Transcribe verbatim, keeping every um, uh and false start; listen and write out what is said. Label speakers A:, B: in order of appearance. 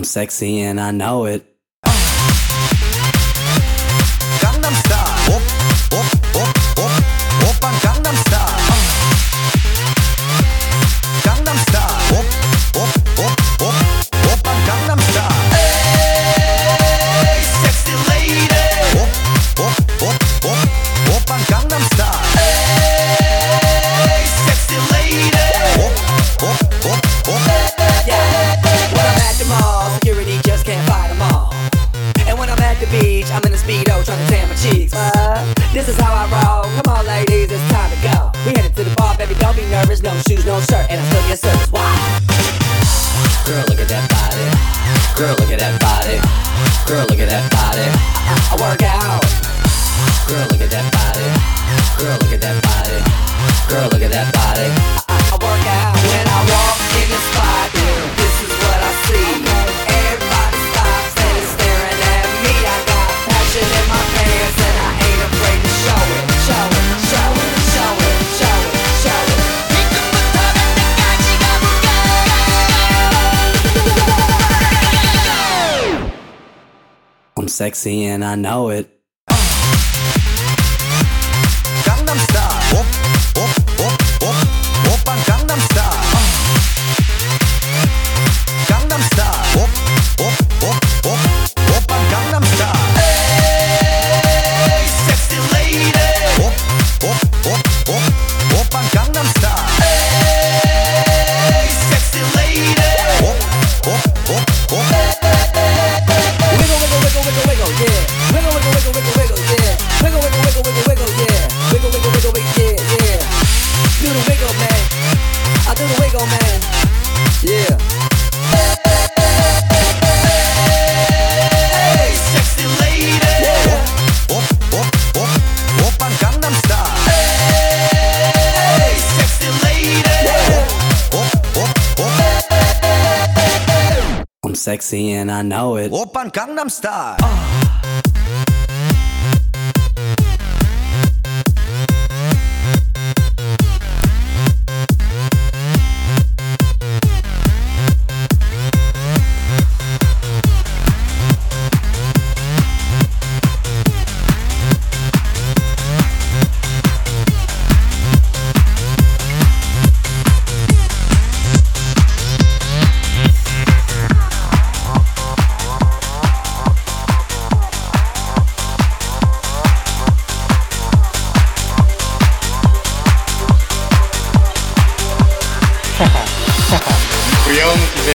A: sexy and I know it.
B: Gangnam Style. Op, op, op, op, oppa Gangnam Style. Gangnam Style. Op, op, op, op, oppa Gangnam Style. Hey, sexy lady. Op, op, op, op, oppa Gangnam Style. Hey, sexy lady. Op, op, op, op.
C: Yeah, when I'm at the mall, security just can't fight them all. And when I'm at the beach, I'm in a Speedo trying to tan my cheeks. Uh, this is how I roll. Come on, ladies, it's time to go. We headed to the bar, baby, don't be nervous. No shoes, no shirt, and I still get service. Why?
A: Girl, look at that body. Girl, look at that body. Girl, look at that body.
C: I, I work out.
A: Girl, look at that body. Girl, look at that body. Girl, look at that body.
C: I, I work out. When I walk in the spot, this is what I see. Everybody stops and is staring at me. I got passion in my pants and I ain't afraid to show it. Show it, show it, show it, show it, show it.
A: I'm sexy and I know it.
B: Gangnam Style. Op, op, op, op, oppa Gangnam Style. Gangnam Style. Op, op, op, op, oppa Gangnam Style. Hey, sexy lady. Op, op, op, op, oppa Gangnam Style. Hey, sexy lady. Op, op, op, op.
C: Wiggle, wiggle, wiggle, wiggle, wiggle, yeah. Wiggle, wiggle, wiggle, wiggle, wiggle, yeah. Wiggle, wiggle, wiggle, wiggle, wiggle, yeah. Wiggle, wiggle, wiggle, wiggle, yeah, yeah. Do the wiggle, man. I do the wiggle, man. Yeah.
B: Hey, sexy lady.
C: Yeah.
B: Op, op, op, oppa Gangnam Style. Hey, sexy lady. Op, op, op,
A: I'm sexy and I know it.
B: oppa Gangnam Style.
D: 귀여운 기세.